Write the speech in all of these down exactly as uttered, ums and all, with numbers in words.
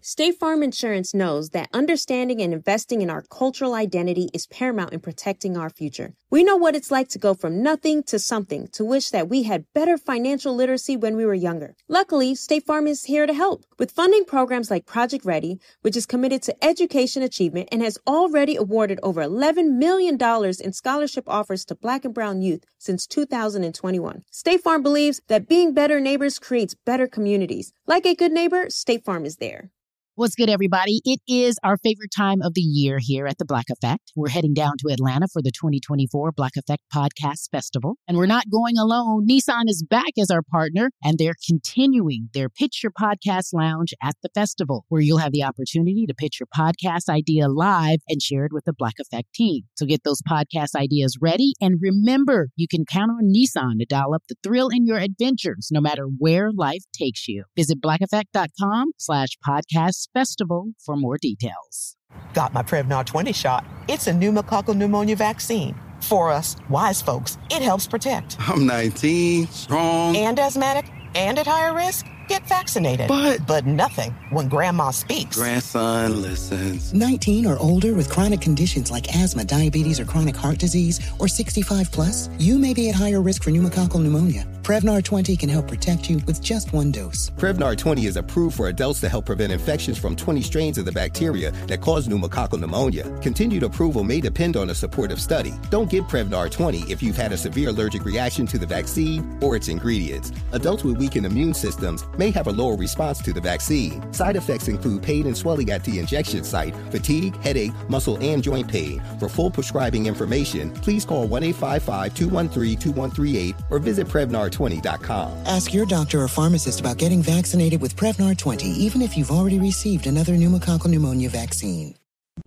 State Farm Insurance knows that understanding and investing in our cultural identity is paramount in protecting our future. We know what it's like to go from nothing to something, to wish that we had better financial literacy when we were younger. Luckily, State Farm is here to help with funding programs like Project Ready, which is committed to education achievement and has already awarded over eleven million dollars in scholarship offers to Black and brown youth since two thousand twenty-one. State Farm believes that being better neighbors creates better communities. Like a good neighbor, State Farm is there. What's good, everybody? It is our favorite time of the year here at the Black Effect. We're heading down to Atlanta for the twenty twenty-four Black Effect Podcast Festival. And we're not going alone. Nissan is back as our partner, and they're continuing their Pitch Your Podcast Lounge at the festival, where you'll have the opportunity to pitch your podcast idea live and share it with the Black Effect team. So get those podcast ideas ready. And remember, you can count on Nissan to dial up the thrill in your adventures, no matter where life takes you. Visit blackeffect.com slash podcast festival for more details. Got my Prevnar twenty shot. It's a pneumococcal pneumonia vaccine. For us, wise folks, it helps protect. I'm nineteen, strong, and asthmatic, and at higher risk. Get vaccinated. But... But nothing when Grandma speaks. Grandson listens. nineteen or older with chronic conditions like asthma, diabetes, or chronic heart disease, or sixty-five plus, you may be at higher risk for pneumococcal pneumonia. Prevnar twenty can help protect you with just one dose. Prevnar twenty is approved for adults to help prevent infections from twenty strains of the bacteria that cause pneumococcal pneumonia. Continued approval may depend on a supportive study. Don't get Prevnar twenty if you've had a severe allergic reaction to the vaccine or its ingredients. Adults with weakened immune systems may have a lower response to the vaccine. Side effects include pain and swelling at the injection site, fatigue, headache, muscle, and joint pain. For full prescribing information, please call one eight five five, two one three, two one three eight or visit Prevnar twenty dot com. Ask your doctor or pharmacist about getting vaccinated with Prevnar twenty, even if you've already received another pneumococcal pneumonia vaccine.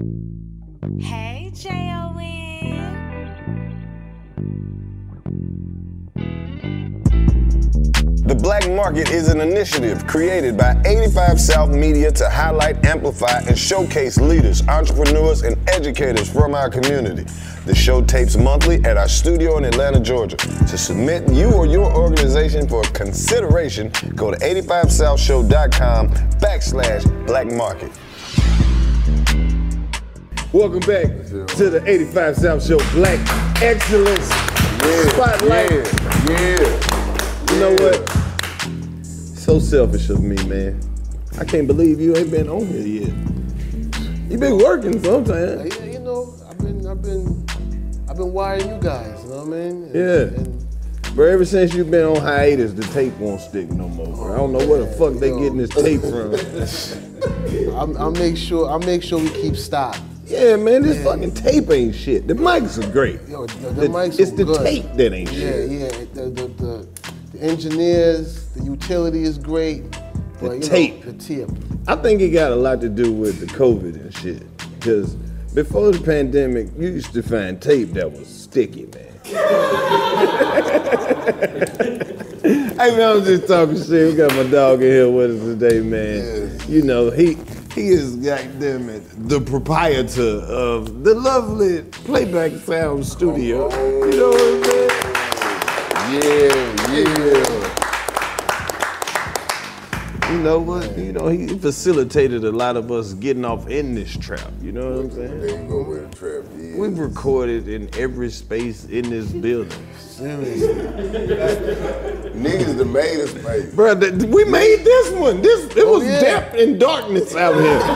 Hey, J O N. The Black Market is an initiative created by eighty-five South Media to highlight, amplify, and showcase leaders, entrepreneurs, and educators from our community. The show tapes monthly at our studio in Atlanta, Georgia. To submit you or your organization for consideration, go to eighty-five south show dot com backslash Black Market. Welcome back to the eighty-five South Show Black Excellence yeah, Spotlight. Yeah, yeah. You know what? So selfish of me, man. I can't believe you ain't been on here yet. You been working sometimes. Yeah, you know, I've been, I've been, I've been wiring you guys. You know what I mean? And, yeah. And, but ever since you've been on hiatus, the tape won't stick no more, bro. I don't know where the fuck they yo. getting this tape from. I'll, I'll make sure, I'll make sure we keep stock. Yeah, man, this yeah. fucking tape ain't shit. The mics are great. Yo, the, the, the mics It's are the good. tape that ain't yeah, shit. Yeah, yeah. The, the, the, the engineers, the utility is great. The but, tape. Know, the tip. I think it got a lot to do with the COVID and shit. Because before the pandemic, you used to find tape that was sticky, man. Hey, man, I'm just talking shit. We got my dog in here with us today, man. Yeah. You know, he he is, goddamn it, the proprietor of the lovely Playback Sound Studio. You know what I'm saying? Yeah, yeah. You know what? You know, he facilitated a lot of us getting off in this trap. You know what I'm saying? They go with the trap, yeah. We've recorded in every space in this building. Seriously. Niggas that made us space. Bro, th- we made this one. This It Oh, was yeah. depth and darkness out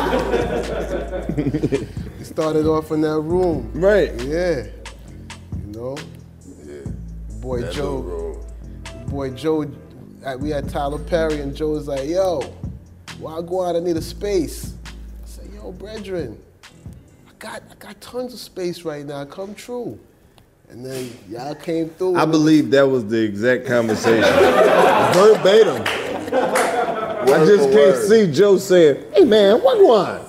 here. It started off in that room. Right. Yeah. You know? Yeah. Boy That Joe. little room. Boy Joe. We had Tyler Perry, and Joe was like, yo, while I go out, I need a space. I said, yo, brethren, I got I got tons of space right now, come true. And then y'all came through. I believe that was the exact conversation. Verbatim. I just can't word. see Joe saying, hey man, what going?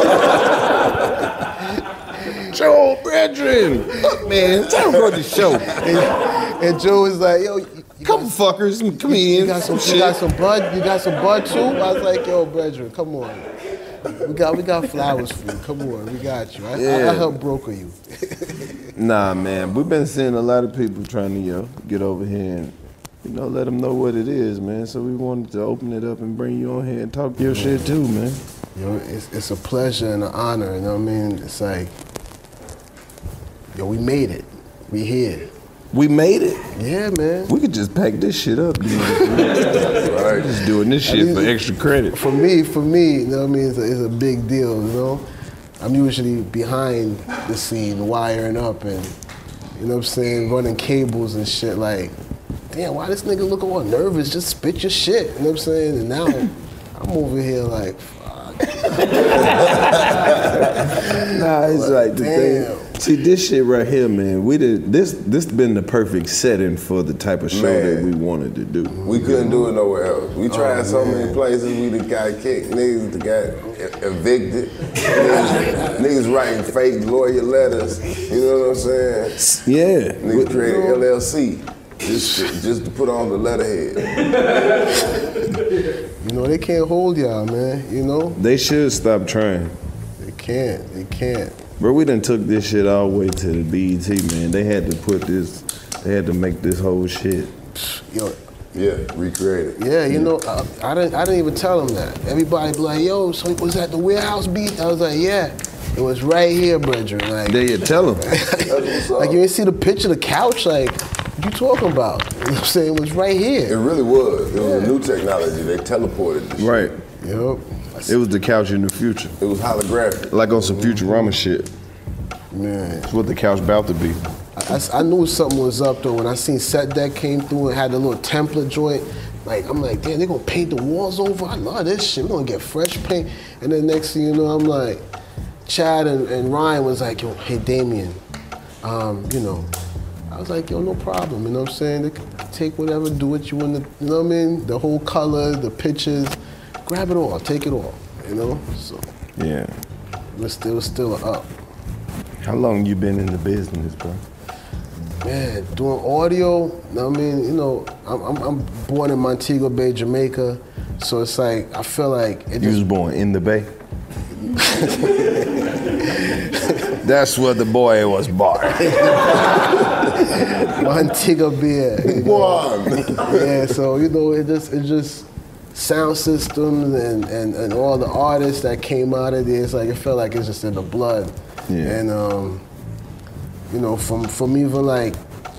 Joe, brethren, look man, tell him about the show. And, and Joe was like, yo, you Couple got, fuckers, come you in. got some, some you got shit. some bud, you got some bud too? I was like, yo, brethren, come on. We got we got flowers for you. Come on, we got you. I, Yeah. I, I help broker you. Nah, man, we've been seeing a lot of people trying to, yo, get over here and, you know, let them know what it is, man. So we wanted to open it up and bring you on here and talk your shit too, man. You know, it's, it's a pleasure and an honor, you know what I mean? It's like, yo, we made it. We here. We made it? Yeah, man. We could just pack this shit up. You know? Right. Just doing this shit I mean, for extra credit. For me, for me, you know what I mean? It's a, it's a big deal, you know? I'm usually behind the scene, wiring up and, you know what I'm saying, running cables and shit like, damn, why this nigga look all nervous? Just spit your shit, you know what I'm saying? And now I'm over here like, fuck. Nah, it's but like the damn. thing. See, this shit right here, man, we did, this this been the perfect setting for the type of show man. that we wanted to do. We couldn't do it nowhere else. We tried oh, so man. many places, we done got kicked, niggas that got evicted, niggas, niggas writing fake lawyer letters, you know what I'm saying? Yeah. Niggas created L L C. Just, just to put on the letterhead. You know, they can't hold y'all, man, you know? They should stop trying. They can't, they can't. Bro, we done took this shit all the way to the B E T, man. They had to put this, they had to make this whole shit. Yo, yeah, recreate it. Yeah, you yeah. know, I, I didn't I didn't even tell them that. Everybody be like, yo, so was that the warehouse beat? I was like, yeah. It was right here, brethren. Like, there you tell them. Like, you didn't see the picture of the couch? Like, what you talking about? You know what I'm saying? It was right here. It really was. It was yeah. a new technology. They teleported this right. shit. Yep. It was the couch in the future. It was holographic. Like on some Futurama shit. Man. It's what the couch about to be. I, I, I knew something was up, though, when I seen Set Deck came through and had the little template joint. Like, I'm like, damn, they gonna paint the walls over? I love this shit. We're gonna get fresh paint. And then next thing you know, I'm like, Chad and, and Ryan was like, yo, hey, Damien, um, you know, I was like, yo, no problem, you know what I'm saying? They can take whatever, do what you want to, you know what I mean? The whole color, the pictures, grab it all, take it all, you know? So, yeah. It was still, still up. How long you been in the business, bro? Man, doing audio, you know what I mean? You know, I'm, I'm, I'm born in Montego Bay, Jamaica, so it's like, I feel like... It you just, was born in the Bay? That's where the boy was born. Montego Bay. You know? Yeah, so you know, it just it just sound systems and, and, and all the artists that came out of there. It's like it felt like it's just in the blood. Yeah. And um, you know, from from even like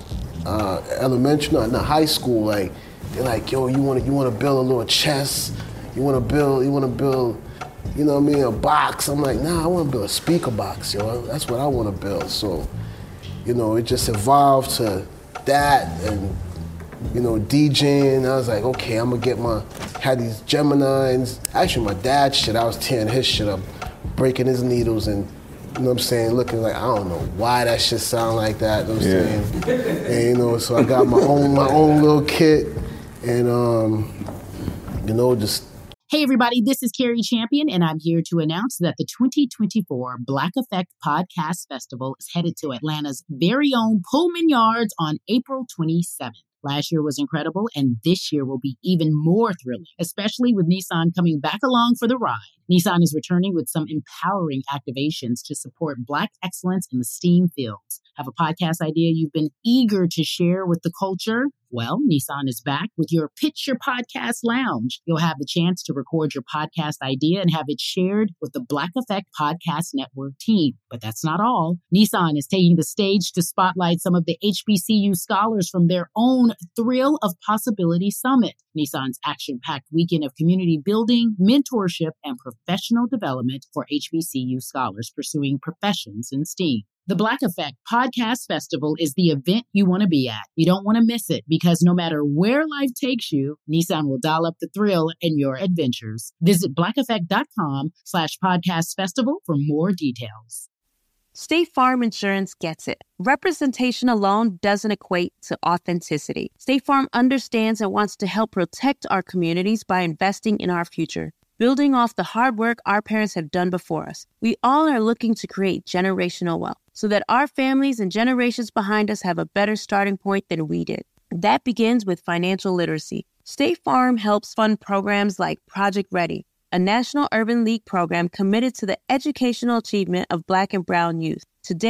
uh, elementary, not no, high school, like they're like, yo, you want to you want to build a little chest? You want to build you want to build. You know what I mean, a box. I'm like, nah, I want to build a speaker box, yo. That's what I want to build. So, you know, it just evolved to that and, you know, DJing. I was like, okay, I'm going to get my, had these Geminis. Actually, my dad's shit, I was tearing his shit up, breaking his needles and, you know what I'm saying, looking like, I don't know why that shit sound like that, you know what I'm yeah. saying? And, you know, so I got my own, my own little kit and, um, you know, just, Hey, everybody, this is Carrie Champion, and I'm here to announce that the twenty twenty-four Black Effect Podcast Festival is headed to Atlanta's very own Pullman Yards on April twenty-seventh. Last year was incredible, and this year will be even more thrilling, especially with Nissan coming back along for the ride. Nissan is returning with some empowering activations to support Black excellence in the STEAM fields. Have a podcast idea you've been eager to share with the culture? Well, Nissan is back with your Pitch Your Podcast Lounge. You'll have the chance to record your podcast idea and have it shared with the Black Effect Podcast Network team. But that's not all. Nissan is taking the stage to spotlight some of the H B C U scholars from their own Thrill of Possibility Summit, Nissan's action-packed weekend of community building, mentorship, and professional development for H B C U scholars pursuing professions in STEAM. The Black Effect Podcast Festival is the event you want to be at. You don't want to miss it because no matter where life takes you, Nissan will dial up the thrill in your adventures. Visit blackeffect.com slash podcast festival for more details. State Farm Insurance gets it. Representation alone doesn't equate to authenticity. State Farm understands and wants to help protect our communities by investing in our future. Building off the hard work our parents have done before us, we all are looking to create generational wealth so that our families and generations behind us have a better starting point than we did. That begins with financial literacy. State Farm helps fund programs like Project Ready, a National Urban League program committed to the educational achievement of Black and Brown youth. To date,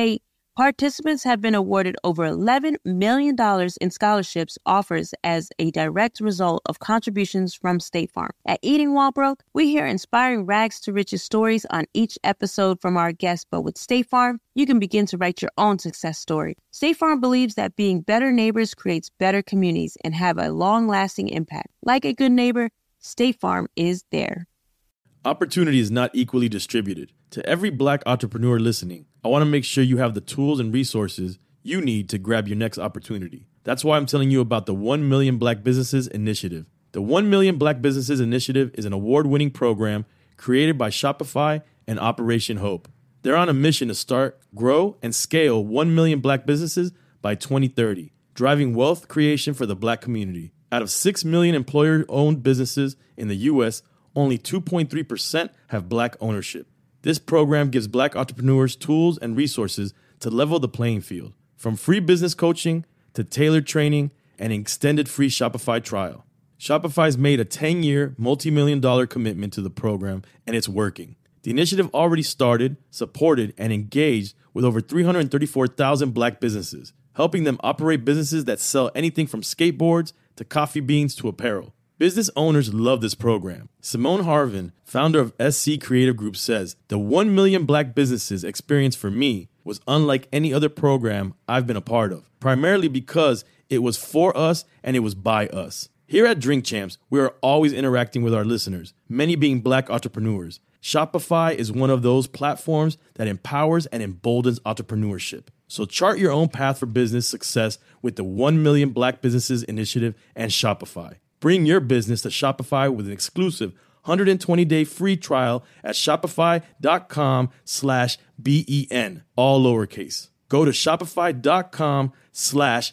Participants have been awarded over eleven million dollars in scholarships offers as a direct result of contributions from State Farm. At Eating While Broke, we hear inspiring rags to riches stories on each episode from our guests, but with State Farm, you can begin to write your own success story. State Farm believes that being better neighbors creates better communities and have a long-lasting impact. Like a good neighbor, State Farm is there. Opportunity is not equally distributed. To every Black entrepreneur listening, I want to make sure you have the tools and resources you need to grab your next opportunity. That's why I'm telling you about the one million Black Businesses Initiative. The one million Black Businesses Initiative is an award-winning program created by Shopify and Operation Hope. They're on a mission to start, grow, and scale one million Black businesses by twenty thirty, driving wealth creation for the Black community. Out of six million employer-owned businesses in the U S, only two point three percent have Black ownership. This program gives Black entrepreneurs tools and resources to level the playing field, from free business coaching to tailored training and an extended free Shopify trial. Shopify's made a ten-year, multi-million dollar commitment to the program, and it's working. The initiative already started, supported, and engaged with over three hundred thirty-four thousand Black businesses, helping them operate businesses that sell anything from skateboards to coffee beans to apparel. Business owners love this program. Simone Harvin, founder of S C Creative Group, says, "The one million Black businesses experience for me was unlike any other program I've been a part of, primarily because it was for us and it was by us." Here at Drink Champs, we are always interacting with our listeners, many being Black entrepreneurs. Shopify is one of those platforms that empowers and emboldens entrepreneurship. So chart your own path for business success with the one million Black Businesses Initiative and Shopify. Bring your business to Shopify with an exclusive one hundred twenty day free trial at shopify.com slash B-E-N, all lowercase. Go to shopify.com slash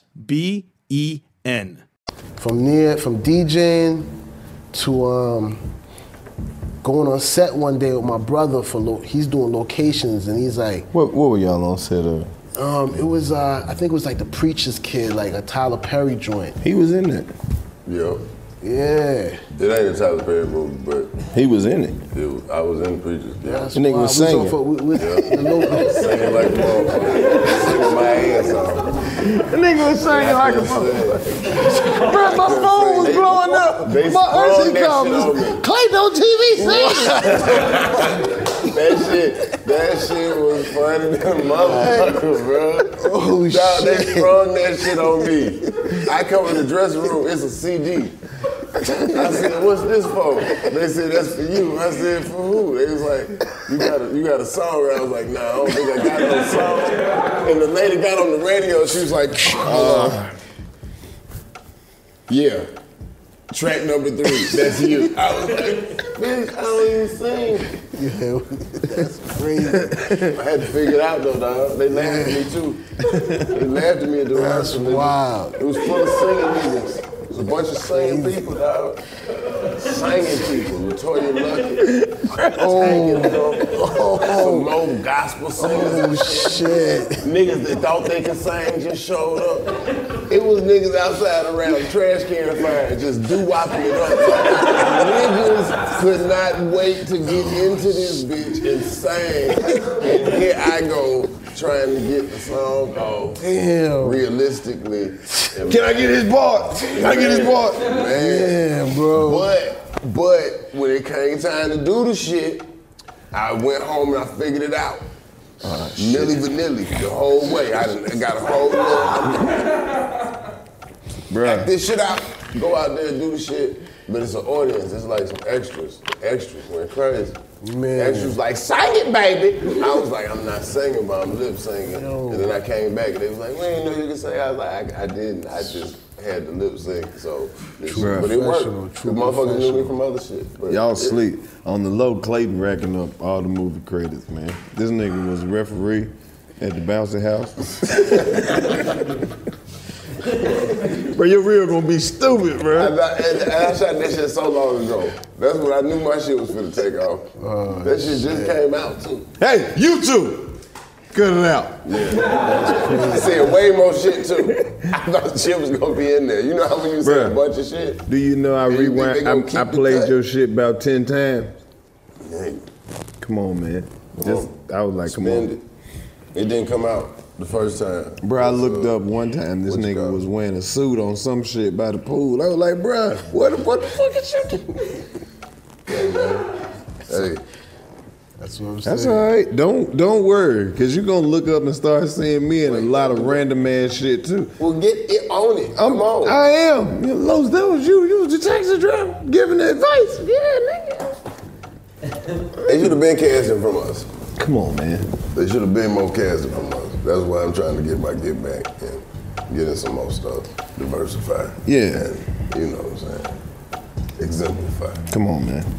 B-E-N. From near, from DJing to um, going on set one day with my brother for, lo- he's doing locations and he's like. What, what were y'all on set of? Um, it was, uh, I think it was like The Preacher's Kid, like a Tyler Perry joint. He was in it. Yo. Yeah. It ain't a Tyler Perry movie, but he was in it. it was, I was in Preachers. Yeah. That's the nigga why was we singing. For, we, we, Yeah. the local. Singing like a motherfucker. Singing my ass off. The nigga was singing like a motherfucker. Bro, my phone was blowing up. They My sprung urgent that comments. shit on me. Clayton on T V singing. That shit, that shit was funny than motherfucker, bro. Oh, Dog, shit. They sprung that shit on me. I come in the dressing room, it's a C D. I said, "What's this for?" They said, "That's for you." I said, "For who?" They was like, "You got a, you got a song?" I was like, "Nah, I don't think I got no song." And the lady got on the radio. She was like, uh, "Yeah, track number three. That's you." I was like, "Bitch, I don't even sing." Yeah, that's crazy. I had to figure it out though, dog. They laughed at me too. They laughed at me at the That's rehearsal. wild. It was full of singing niggas. It was a bunch of singing people, dog. Singing people. Latoya Luckett. Oh, some more gospel singers. Oh, shit. Niggas that thought they could sing just showed up. It was niggas outside around the trash can fire just doo-wopping it up. Niggas could not wait to get into this bitch and sing. And here I go trying to get the song off. Damn. Realistically. Can I get his part? Can I get his part? Man. Yeah, bro. But, but when it came time to do the shit, I went home and I figured it out. Uh, Milli Vanilli, the whole way. I, done, I got a whole little. Act this shit out. Go out there and do the shit. But it's an audience. It's like some extras. Extras went crazy. Man. Extras like, sing it, baby. I was like, I'm not singing, but I'm lip singing. Yo. And then I came back and they was like, we didn't know you could sing. I was like, I, I didn't. I just had to lip sync. So, this shit, but it worked. The motherfuckers knew me from other shit. But Y'all it, sleep. On the low, Clayton racking up all the movie credits, man. This nigga was a referee at the bouncy house. Bro, your reel gonna be stupid, bro. And I, and, and I shot that shit so long ago. That's when I knew my shit was finna take off. Oh, that shit just came out too. Hey, you two, cut it out. Yeah. I said way more shit too. I thought shit was gonna be in there. You know how when you say a bunch of shit? Do you know I and rewind? I, I played your shit about ten times. Yeah. Come on, man. Come Just, on. I was like, come Spend on. it. It didn't come out. The first time. Bro, I looked uh, up one time, this nigga was wearing a suit on some shit by the pool. I was like, bro, what, what the fuck is you doing? Hey, man. Hey. That's what I'm saying. That's all right. Don't don't worry, cause you're gonna look up and start seeing me in a lot of random ass shit too. Well, get it on it. I'm, Come on. I am. You know, Los, that was you. You was the taxi driver giving the advice. Yeah, nigga. They should have been casting from us. Come on, man. They should have been more casting from us. That's why I'm trying to get my get back and get in some more stuff, diversify. Yeah. And, you know what I'm saying? Exemplify. Come on, man.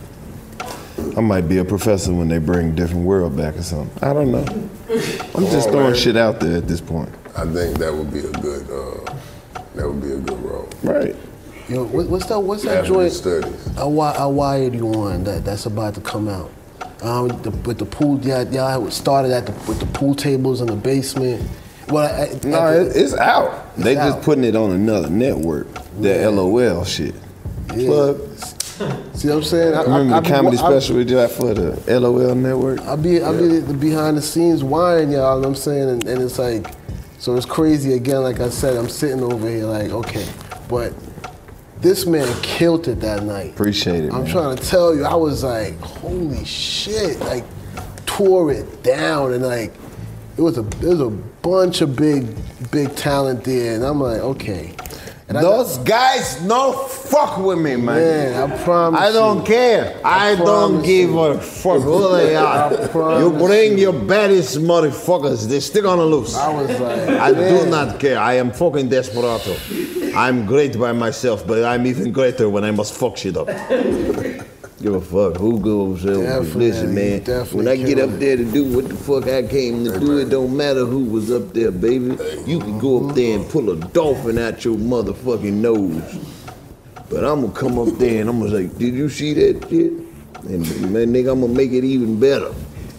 I might be a professor when they bring Different World back or something. I don't know. I'm Come just on, throwing man. shit out there at this point. I think that would be a good, uh, that would be a good role. Right. Yo, what, what's that? What's that After the joint? studies. I, wi- I wired you on that. That's about to come out. Um, the, with the pool, yeah, y'all started at the with the pool tables in the basement. Well, I, No, I, it, it's out. It's they out. just putting it on another network. That L O L shit. Yeah. Plug. See what I'm saying? I, Remember I, the I, comedy I, special we did for the L O L network? I be I be the behind the scenes wiring y'all. You know what I'm saying, and, and it's like, so it's crazy again. Like I said, I'm sitting over here like, okay, but this man killed it that night. Appreciate it, I'm man. trying to tell you, I was like, holy shit, like tore it down, and like it was a it was a bunch of big big talent there, and I'm like, okay. And Those I, guys no fuck with me, man. Man, I promise I don't you. care. I, I don't promise give you. a fuck who they are. I promise You bring your baddest motherfuckers, they still on the loose. I was like, I do man. not care. I am fucking desperado. I'm great by myself, but I'm even greater when I must fuck shit up. Give a fuck who goes over. Definitely, Listen, man. definitely When I get killing up there to do what the fuck I came to do, it don't matter who was up there, baby. You can go up there and pull a dolphin out your motherfucking nose. But I'm gonna come up there and I'm gonna say, did you see that shit? And man, nigga, I'm gonna make it even better.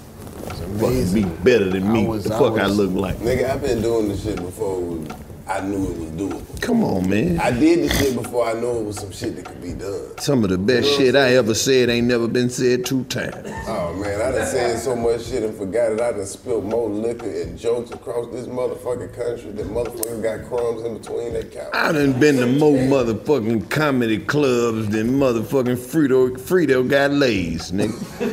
Fucking be better than me. I was- the I fuck I, was- look like. Nigga, I've been doing this shit before I knew it was doable. Come on, man. I did this shit before I knew it was some shit that could be done. Some of the best You know shit what I'm I ever said ain't never been said two times. Oh man, I done said so much shit and forgot it. I done spilled more liquor and jokes across this motherfucking country that motherfuckers got crumbs in between their couch. I done been to more motherfucking comedy clubs than motherfucking Frito, Frito got lays, nigga.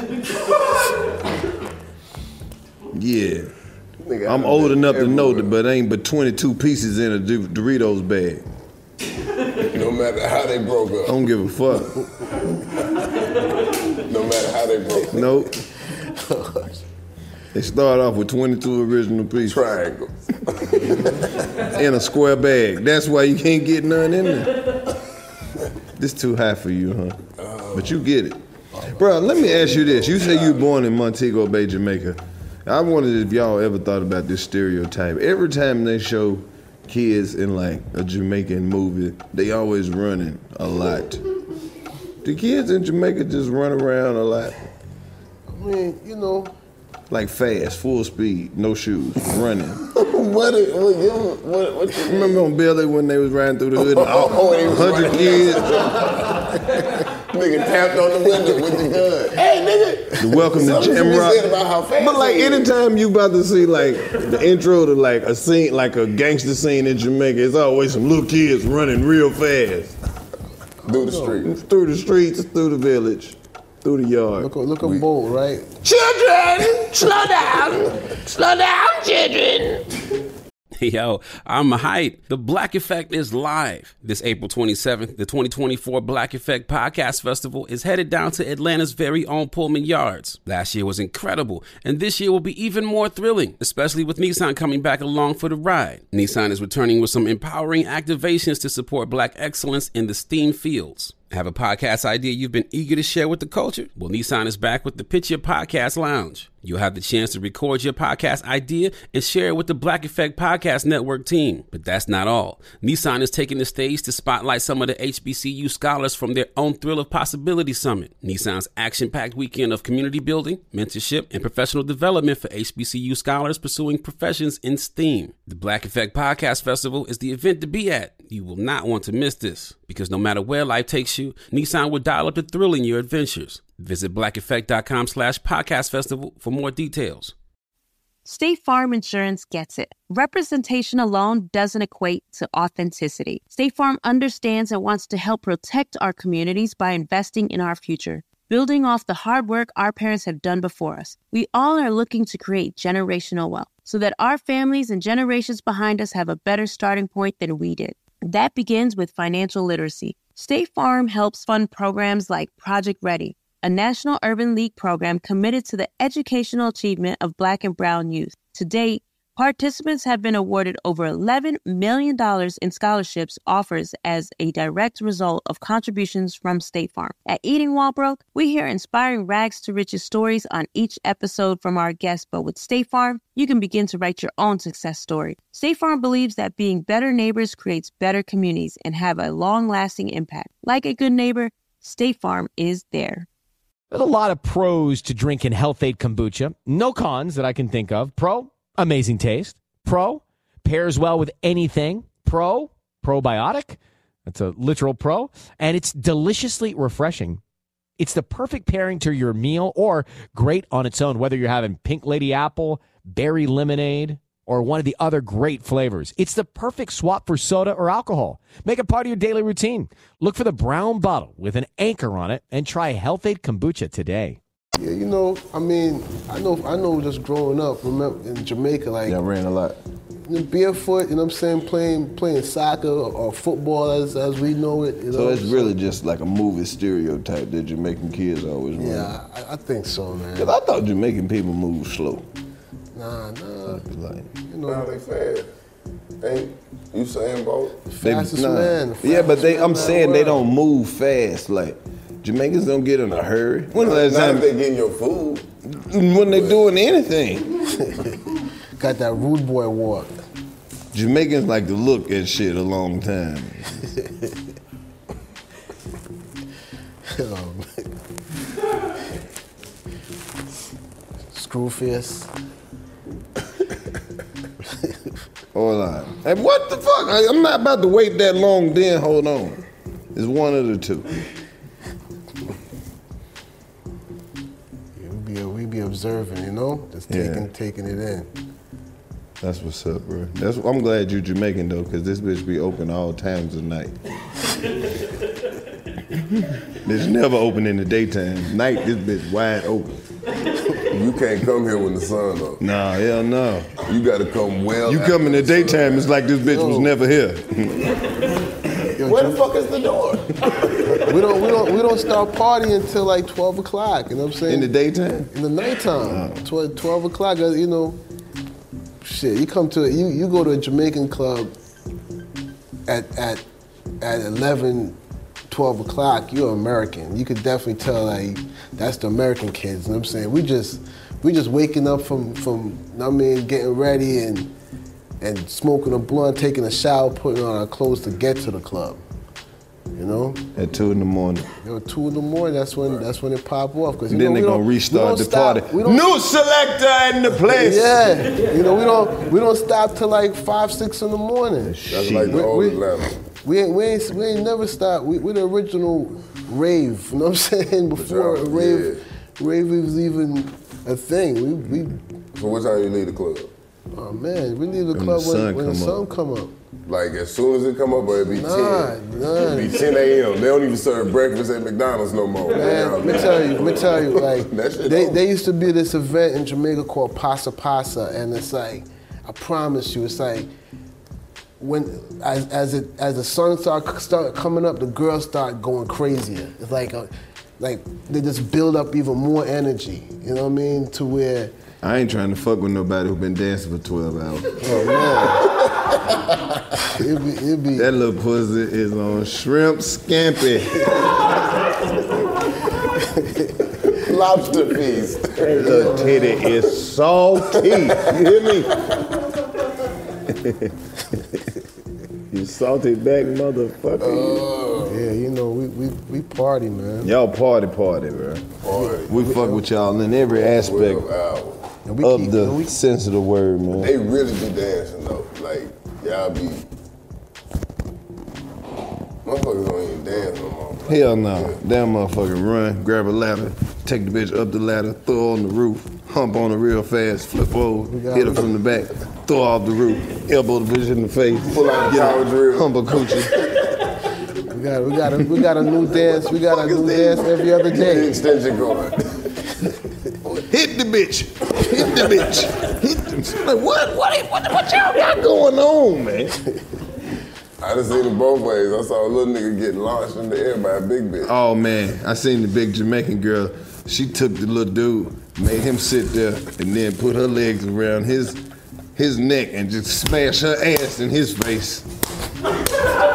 Yeah. Nigga, I'm I old done enough to know everywhere. that, but ain't but twenty-two pieces in a Dor- Doritos bag. No matter how they broke up. I don't give a fuck. No matter how they broke up. Nope. They start off with twenty-two original pieces. Triangle. In a square bag. That's why you can't get none in there. This too high for you, huh? But you get it. Bro, let me ask you this. You say you were born in Montego Bay, Jamaica. I wondered if y'all ever thought about this stereotype. Every time they show kids in like a Jamaican movie, they always running a lot. Do kids in Jamaica just run around a lot? I mean, you know. Like fast, full speed, no shoes, running. what, it, what, you, what, what you Remember on Billy when they was riding through the hood and all Oh, he was one hundred right. kids? Nigga tapped on the window with the gun. Hey, nigga. The welcome to Something Jim be Rock. said about how fast But like they is. anytime you about to see like the intro to like a scene, like a gangster scene in Jamaica, it's always some little kids running real fast. Through the streets. Through the streets, through the village, through the yard. Look, look at Bolt, right? Children, slow down. Slow down, children. Yo, I'm hyped. The Black Effect is live. This April twenty-seventh, the twenty twenty-four Black Effect Podcast Festival is headed down to Atlanta's very own Pullman Yards. Last year was incredible, and this year will be even more thrilling, especially with Nissan coming back along for the ride. Nissan is returning with some empowering activations to support Black excellence in the STEAM fields. Have a podcast idea you've been eager to share with the culture? Well, Nissan is back with the Pitch Your Podcast Lounge. You'll have the chance to record your podcast idea and share it with the Black Effect Podcast Network team. But that's not all. Nissan is taking the stage to spotlight some of the H B C U scholars from their own Thrill of Possibility Summit, Nissan's action-packed weekend of community building, mentorship, and professional development for H B C U scholars pursuing professions in STEAM. The Black Effect Podcast Festival is the event to be at. You will not want to miss this, because no matter where life takes you, Nissan will dial up the thrill in your adventures. Visit black effect dot com slash podcast festival for more details. State Farm Insurance gets it. Representation alone doesn't equate to authenticity. State Farm understands and wants to help protect our communities by investing in our future, building off the hard work our parents have done before us. We all are looking to create generational wealth so that our families and generations behind us have a better starting point than we did. That begins with financial literacy. State Farm helps fund programs like Project Ready, a National Urban League program committed to the educational achievement of Black and Brown youth. To date, participants have been awarded over eleven million dollars in scholarships offers as a direct result of contributions from State Farm. At Eating While Broke, we hear inspiring rags to riches stories on each episode from our guests, but with State Farm, you can begin to write your own success story. State Farm believes that being better neighbors creates better communities and have a long-lasting impact. Like a good neighbor, State Farm is there. There's a lot of pros to drinking Health-Ade kombucha. No cons that I can think of. Pro, amazing taste. Pro, pairs well with anything. Pro, probiotic. That's a literal pro. And it's deliciously refreshing. It's the perfect pairing to your meal or great on its own, whether you're having pink lady apple, berry lemonade, or one of the other great flavors. It's the perfect swap for soda or alcohol. Make it part of your daily routine. Look for the brown bottle with an anchor on it and try Health-Ade kombucha today. Yeah, you know, I mean, I know I know just growing up, remember in Jamaica, like... Yeah, I ran a lot. Barefoot, you know what I'm saying, playing playing soccer or football as as we know it. You know? So it's really just like a movie stereotype that Jamaican kids always run. Yeah, I, I think so, man. Because I thought Jamaican people move slow. Nah, nah. Like, you know, nah, they fast. Ain't you saying, bro? Fastest nah. man. Fastest yeah, but they. I'm man saying the they world. don't move fast. Like Jamaicans don't get in a hurry. When the last Not time if they getting your food? When they doing anything. Got that rude boy walk. Jamaicans like to look at shit a long time. um, Screwface. Hold on. Hey, what the fuck? I, I'm not about to wait that long then. Hold on. It's one of the two. Yeah, we be we be observing, you know, just taking Yeah. taking it in. That's what's up, bro. That's I'm glad you Jamaican though, cause this bitch be open all times of night. It's never open in the daytime. Night, this bitch wide open. You can't come here when the sun up. Nah, hell no. You gotta come well. You come in the daytime, it's like this bitch was never here. Yo, Where Jam- the fuck is the door? we don't we don't we don't start partying until like twelve o'clock. You know what I'm saying? In the daytime? In the nighttime. twelve, twelve o'clock. uh, You know. Shit, you come to you you go to a Jamaican club at at at eleven, twelve o'clock. You're American. You could definitely tell like that's the American kids. You know what I'm saying? We just we just waking up from from I mean getting ready and and smoking a blunt, taking a shower, putting on our clothes to get to the club. You know? At two in the morning. You know, two in the morning. That's when that's when it pop off. Cause you Then know, they we gonna don't- restart we don't the stop- party. we don't- New selector in the place. Yeah, you know we don't we don't stop till like five six in the morning. That's like the old we, Atlanta. we ain't we ain't we ain't never stop. We we the original rave. You know what I'm saying? Before Yeah. rave rave was even a thing. We we So what time you leave the club? oh man, we leave the When club the when, sun when the come sun up. come up. Like as soon as it come up, or it be Nah, ten. nah. It be ten a.m. They don't even serve breakfast at McDonald's no more. Man, let me tell you, let me tell you, like That shit they, over. they used to be this event in Jamaica called Pasa Pasa, and it's like, I promise you, it's like when as as it as the sun start start coming up, the girls start going crazier. It's like a, like they just build up even more energy. You know what I mean? To where I ain't trying to fuck with nobody who been dancing for twelve hours. oh man, it be it be That little pussy is on shrimp scampi. Lobster feast. That little titty is salty. You hear me? You salty back motherfucker. yeah, you know we we we party, man. Y'all party party, bro. Party. We fuck with y'all in every aspect twelve hours. And we of keep- the and we- sense of the word, man. They really be dancing though. Like y'all be. Motherfuckers don't even dance no more. Hell no. Damn motherfucker run, grab a ladder, take the bitch up the ladder, throw her on the roof, hump on her real fast, flip over, hit her from the back, throw her off the roof, elbow the bitch in the face, pull out the power drill, hump her coochie. We got, we got, a, we got a new dance. We got a new dance every other day. Extension cord. Hit the bitch. Hit the bitch. Hit the, like, what, what, what, what y'all got going on, man? I done seen it both ways. I saw a little nigga get launched in the air by a big bitch. Oh, man. I seen the big Jamaican girl. She took the little dude, made him sit there, and then put her legs around his his neck and just smash her ass in his face. What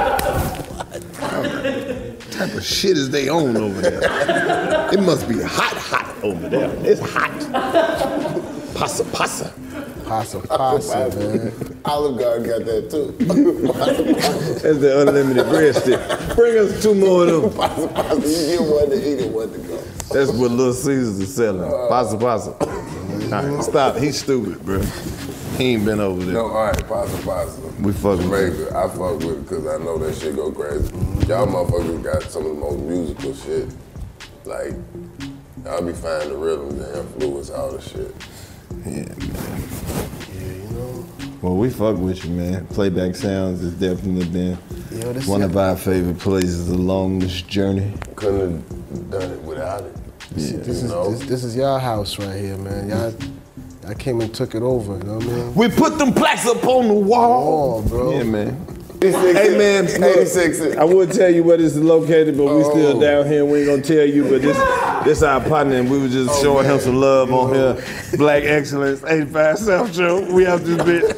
type of shit is they on over there? It must be hot, hot over there. It's hot. Pasa, pasa. Pasa, pasa, man. Olive Garden got that too. That's the unlimited bread stick. Bring us two more of them. Pasa, pasa. You get one to eat and one to go. That's what Little Caesars is selling. Pasa, pasa. All right, stop. He's stupid, bro. He ain't been over there. No, all right, pasa, pasa. We fucking Jamaica. I fuck with it because I know that shit go crazy. Y'all motherfuckers got some of the most musical shit. Like, y'all be finding the rhythms and influence all the shit. Yeah, man. Yeah, you know. Well, we fuck with you, man. Playback Sounds has definitely been Yo, this one is- of our favorite places along this journey. Couldn't have done it without it. This, Yeah. this, You is, know? this, this is y'all house right here, man. Y'all, I came and took it over, you know what I mean? We put them plaques up on the wall. Oh, bro. Yeah, man. eighty-six, Hey, man, look, eighty-six. I would tell you where this is located, but we still Oh. down here. We ain't gonna tell you, but this this our partner, and we were just Oh, showing man. him some love on here. Black Excellence, eighty-five South Show. We out this bitch.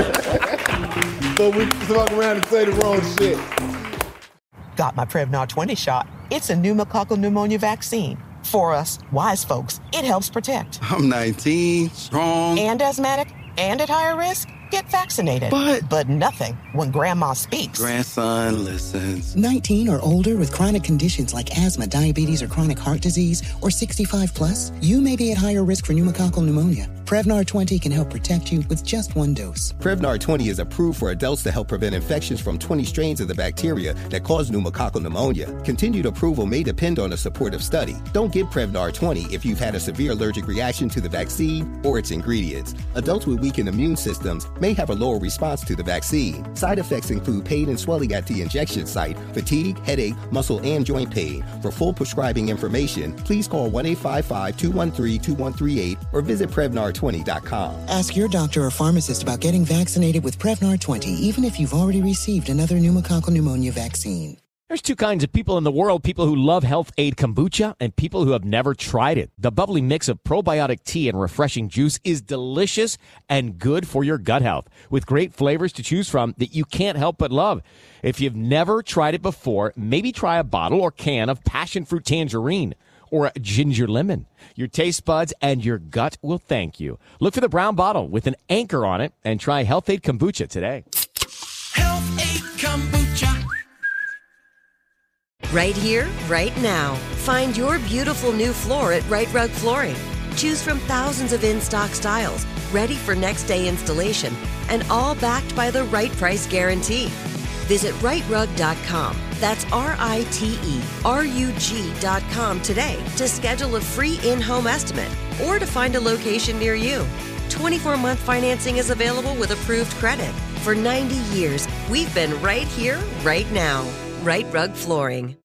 So we fuck around and say the wrong shit. Got my Prevnar twenty shot. It's a pneumococcal pneumonia vaccine. For us, wise folks, it helps protect. I'm nineteen, strong. And asthmatic, and at higher risk, get vaccinated. But- But nothing when grandma speaks. Grandson listens. nineteen or older with chronic conditions like asthma, diabetes, or chronic heart disease, or sixty-five plus, you may be at higher risk for pneumococcal pneumonia. Prevnar twenty can help protect you with just one dose. Prevnar twenty is approved for adults to help prevent infections from twenty strains of the bacteria that cause pneumococcal pneumonia. Continued approval may depend on a supportive study. Don't get Prevnar twenty if you've had a severe allergic reaction to the vaccine or its ingredients. Adults with weakened immune systems may have a lower response to the vaccine. Side effects include pain and swelling at the injection site, fatigue, headache, muscle, and joint pain. For full prescribing information, please call one eight five five, two one three, two one three eight or visit Prevnar twenty dot com. Ask your doctor or pharmacist about getting vaccinated with Prevnar twenty, even if you've already received another pneumococcal pneumonia vaccine. There's two kinds of people in the world, people who love Health Aid Kombucha and people who have never tried it. The bubbly mix of probiotic tea and refreshing juice is delicious and good for your gut health, with great flavors to choose from that you can't help but love. If you've never tried it before, maybe try a bottle or can of passion fruit tangerine or ginger lemon. Your taste buds and your gut will thank you. Look for the brown bottle with an anchor on it and try Health Aid Kombucha today. Health Aid Kombucha. Right here, right now. Find your beautiful new floor at Right Rug Flooring. Choose from thousands of in-stock styles, ready for next day installation, and all backed by the right price guarantee. Visit right rug dot com. That's R I T E R U G dot com today to schedule a free in-home estimate or to find a location near you. twenty-four month financing is available with approved credit. For ninety years, we've been right here, right now. Right Rug Flooring.